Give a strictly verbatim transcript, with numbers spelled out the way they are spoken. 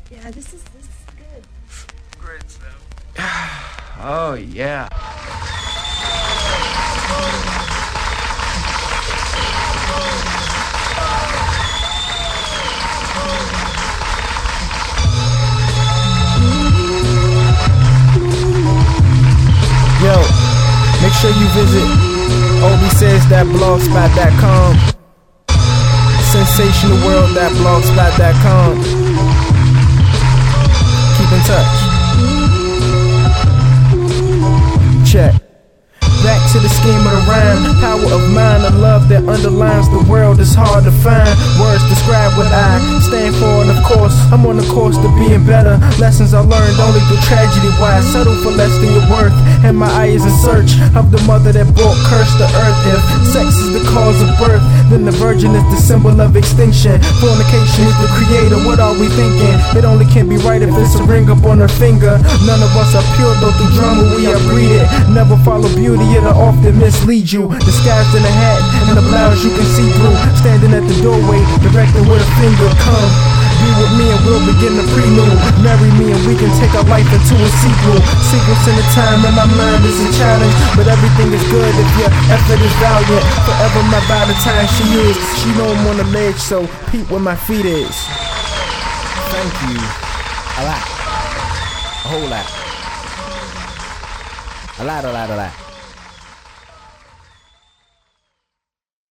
Yeah, this is this is good. Great stuff. Oh yeah. Yo, make sure you visit obi says dot blogspot dot com, sensational world dot blogspot dot com. Keep in touch. Check. Back to the scheme of the rhyme. Power of mind, a love that underlines the world is hard to find. Words describe what I stand for, and of course, I'm on the course to being better. Lessons I learned only through tragedy. Why I settle for less than your worth? And my eye is in search of the mother that brought curse to earth. If sex is the cause of birth, then the virgin is the symbol of extinction. Fornication is the creator. What are we thinking? It only can be right if it's a ring up on her finger. None of us are pure, though through drama we are breeded. Never follow beauty, it'll often mislead you. Disguised in a hat and a blouse you can see through. Standing at the doorway, directing where the finger come. Be with me and we'll begin the prelude. Marry me and we can take our life into a sequel. Sequence in the time and my mind is a challenge, but everything is good if your effort is valiant. Forever my Valentine she is. She know I'm on the ledge, so peep where my feet is. Thank you. A lot. A whole lot. A lot, a lot, a lot.